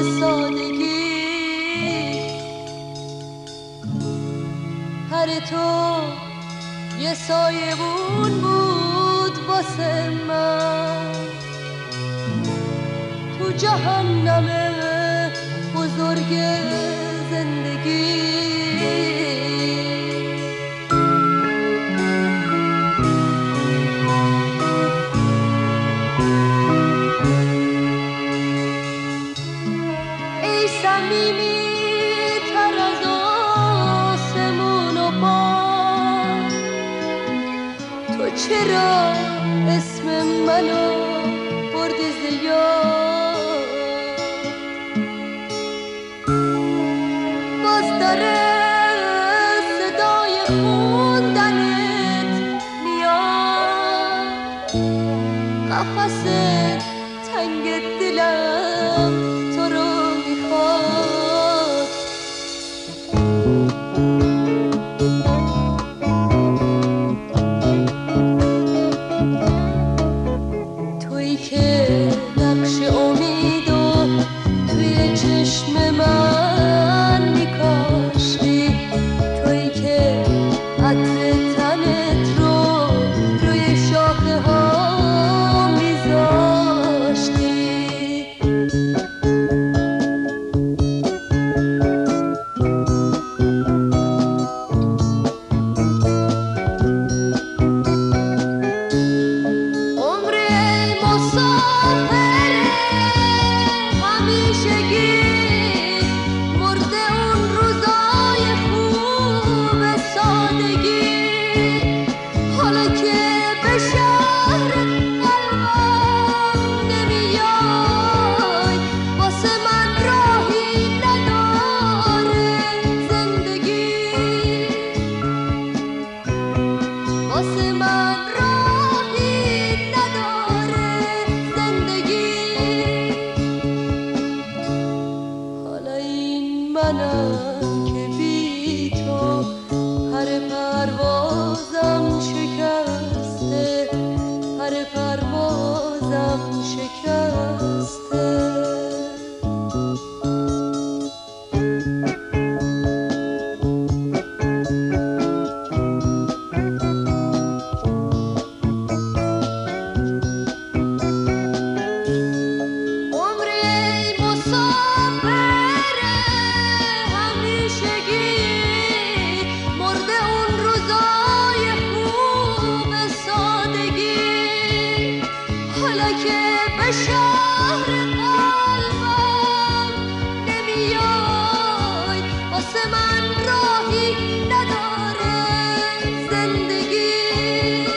سادگی. پر تو یه سایبون بود واسه من تو جهنم بزرگ زندگی. ای صمیمی تر از آسمون و باد، تو چرا اسم منو بردی ز یاد؟ باز داره صدای خوندنت میاد، قفس تنگ دلم تو رو میخواد. تویی که نقش امیدو توی چشم من میکاشتی، تویی که عطر تنت رو روی شاخه ها میذاشتی. عمر مسافر همیشگی مرده اون روزای خوب سادگی. حالا که به شهر قلبم نمیای، واسه من راهی نداره زندگی. واسه من راهی نداره زندگی. حالا این منم که بی تو پر پروازم شکسته، پر پروازم شکسته. عمر مسافر همیشگی مرده اون روزای خوب سادگی. حالا که به شهر قلبم نمیای، واسه من راهی نداره زندگی.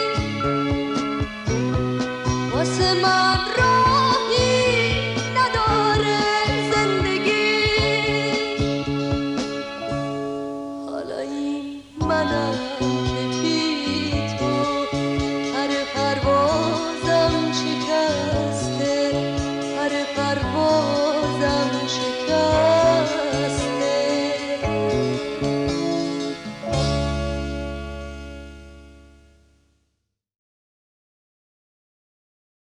واسه من راهی نداره زندگی. حالا این منم